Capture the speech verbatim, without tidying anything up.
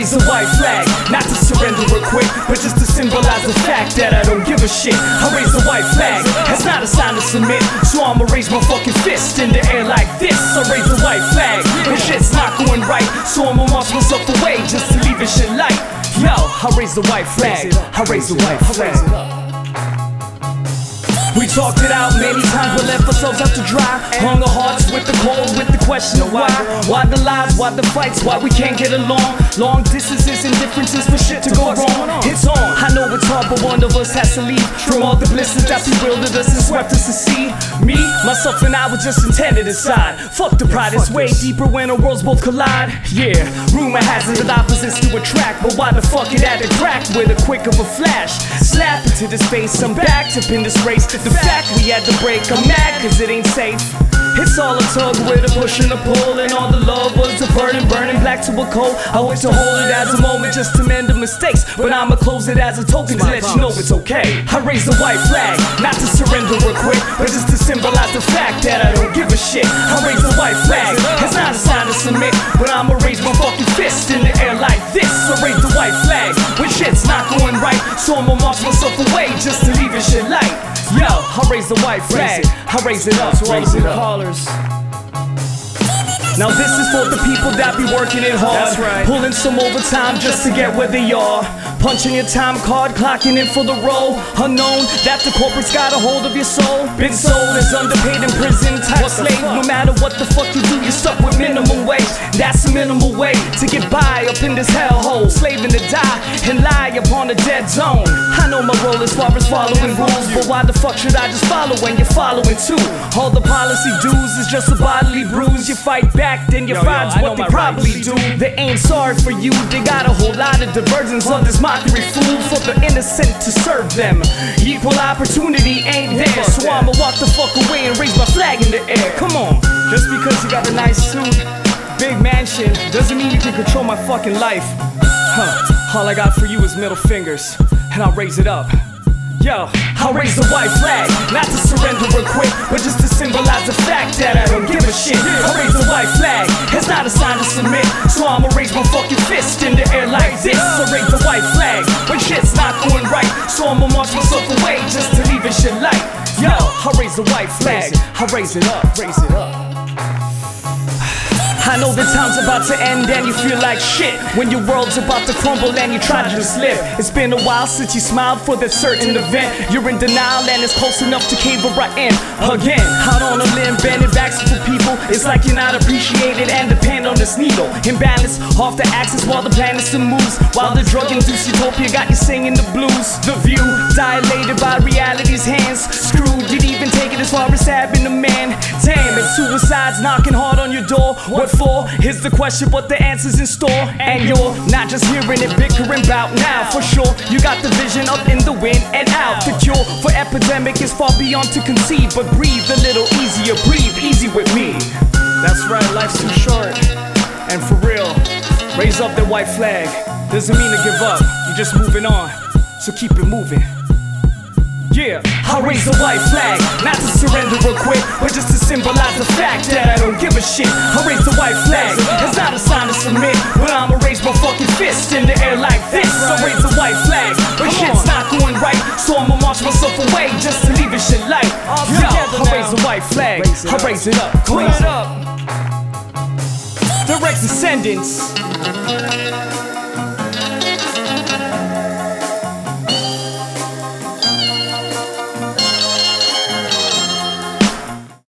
raise the white flag, not to surrender or quit, but just to symbolize the fact that I don't give a shit. I raise the white flag, it's not a sign to submit, so I'ma raise my fucking fist in the air like this. I raise the white flag, and shit's not going right, so I'ma march myself away just to leave this shit light. Yo, I raise the white flag, I raise the white flag. We talked it out many times, but left ourselves out to dry. Hung our hearts with the cold, with the question of why. Why the lies, why the fights, why we can't get along. Long distances and differences for shit to go wrong. It's on, I know it's hard, but one of us has to leave from all the blisters that bewildered us and swept us to sea. Me, myself and I were just intended inside. Fuck the pride, it's way deeper when our worlds both collide. Yeah, rumor has it that opposites do attract, but why the fuck it had to crack with a quick of a flash? Slap into this face, I'm backed up in this race. The fact we had to break, I'm mad cause it ain't safe. It's all a tug with a push and a pull, and all the love was a burning, burning black to a coal. I wish to hold it as a moment just to mend the mistakes, but I'ma close it as a token to let you know it's okay. I raise the white flag, not to surrender or quit, but just to symbolize the fact that I don't give a shit. I raise the white flag, it's not a sign to submit, but I'ma raise my fucking fist in the air like this. I raise the white flag, when shit's not going right, so I'ma march myself away just to leave this shit light. Yo, I raise the white flag, I raise it up to all the blue collars. Now this is for the people that be working it hard, that's right, pulling some overtime just to get where they are, punching your time card, clocking in for the role. Unknown that the corporate's got a hold of your soul. Been sold as underpaid in prison type slave. No matter what the fuck you do, you're stuck with minimum wage. That's a minimal way to get by up in this hellhole, slaving to die and lie upon a dead zone. I know my role as far as following rules, but why the fuck should I just follow when you're following too? All the policy dues is just a bodily bruise. You fight back, then you find what they probably do. They ain't sorry for you, they got a whole lot of diversions of this mockery fool for the innocent to serve them. Equal opportunity ain't there, so I'ma walk the fuck away and raise my flag in the air. Come on, just because you got a nice suit, big mansion, doesn't mean you can control my fucking life. Huh, all I got for you is middle fingers, and I'll raise it up. Yo, I'll raise the white flag, not to surrender or quit, but just to symbolize the fact that I don't give a shit. I'll raise the white flag, it's not a sign to submit, so I'ma raise my fucking fist in the air like this. I'll raise the white flag, when shit's not going right, so I'ma march myself away just to leave this shit light. Yo, I'll raise the white flag, I'll raise it up, raise it up. I know the time's about to end and you feel like shit when your world's about to crumble and you try to just live. It's been a while since you smiled for that certain event. You're in denial and it's close enough to cave right in again. Out on a limb, bending backs for people, it's like you're not appreciated and depend on this needle. Imbalance, off the axis while the planets to moves, while the drug-induced utopia got you singing the blues. The view, dilated by reality's hands, screwed, you'd even take it as far as stabbing a man. Damn, it's suicide's knocking hard on your door. What for? Here's the question, but the answer's in store. And you're not just hearing it bickering about now. For sure, you got the vision up in the wind and out. The cure for epidemic is far beyond to conceive, but breathe a little easier, breathe easy with me. That's right, life's too short. And for real, raise up that white flag. Doesn't mean to give up, you're just moving on, so keep it moving. Yeah, I'll raise the white flag, not to surrender or quit, but just to symbolize the fact that I don't give a shit. I'll raise the white flag, it's not a sign to submit, but I'ma raise my fucking fist in the air like this. I'll raise the white flag, but shit's not going right, so I'ma march myself away just to leave this shit light. Yo, I'll raise the white flag, I'll raise it up, raise it up. Direct descendants.